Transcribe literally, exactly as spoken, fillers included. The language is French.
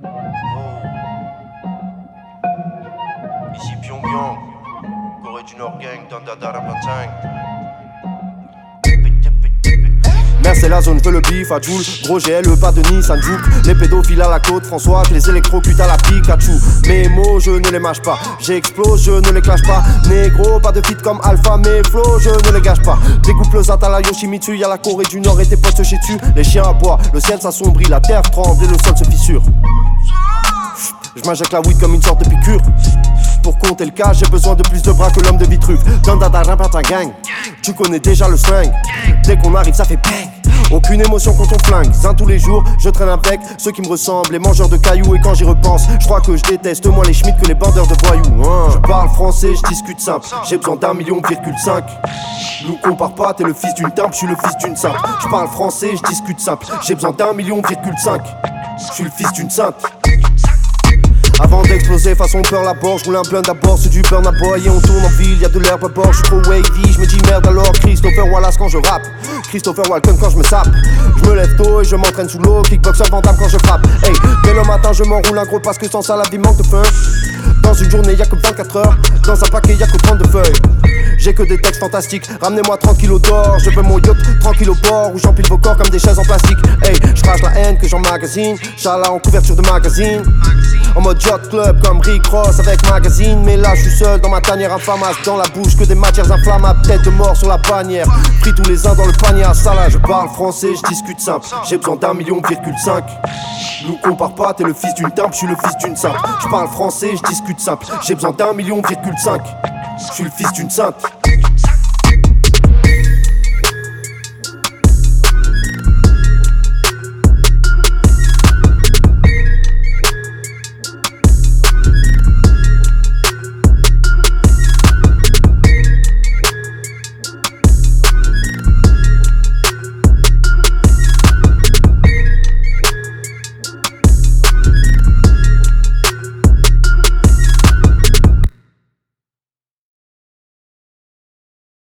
Ici Pyongyang, Corée du Nord gang, Dandada Rapatang. Merde c'est la zone, je veux le bif à Joule. Gros G L E, pas de Nissan Juke. Les pédophiles à la côte, François, que les électrocute à la Pikachu. Mes mots, je ne les mâche pas. J'explose, je ne les clash pas. Négro, pas de feat comme Alpha, mes flows, je ne les gâche pas. Découpe le Zat à la Yoshimitsu, y'a la Corée du Nord et tes potes se chient dessus. Les chiens aboient, le ciel s'assombrit, la terre tremble et le sol se fissure. Je m'injecte la weed comme une sorte de piqûre. Pour compter le cas, j'ai besoin de plus de bras que l'homme de Vitruve. Dandada Rapata gang, tu connais déjà le slang. Dès qu'on arrive ça fait bang. Aucune émotion quand on flingue, zin tous les jours, je traîne avec ceux qui me ressemblent, les mangeurs de cailloux. Et quand j'y repense, je crois que je déteste moins les schmitts que les bandeurs de voyous, hein. Je parle français, je discute simple, j'ai besoin d'un million virgule cinq. Nous compare pas, t'es le fils d'une timbre, je suis le fils d'une sainte. Je parle français, je discute simple, j'ai besoin d'un million virgule cinq. Je suis le fils d'une sainte. Avant d'exploser façon peur la bord, je roule un blunt d'abord, c'est du burn à boy et on tourne en ville, y'a de l'herbe à bord, je suis trop wavy, je me dis merde alors Christopher Wallace quand je rappe, Christopher Walken quand je me sape. Je me lève tôt et je m'entraîne sous l'eau, kickboxer Vandame quand je frappe. Hey, dès le matin je m'enroule un gros parce que sans ça la vie manque de feu. Dans une journée y'a que vingt-quatre heures, dans un paquet y'a que trente-deux feuilles. J'ai que des textes fantastiques, ramenez-moi trente kilos d'or. Je veux mon yacht tranquille au port où j'empile vos corps comme des chaises en plastique. Hey, je crache la haine que j'emmagasine, Chala en couverture de magazine. En mode yacht club comme Rick Ross avec magazine. Mais là je suis seul dans ma tanière infammace, dans la bouche que des matières inflammables. Tête de mort sur la bannière, pris tous les uns dans le panier à salade. Je parle français, je discute simple, j'ai besoin d'un million virgule cinq. Nous compare pas, t'es le fils d'une timbre, je suis le fils d'une sainte. Je parle français, je discute simple, j'ai besoin d'un million virgule cinq. Je suis le fils d'une sainte.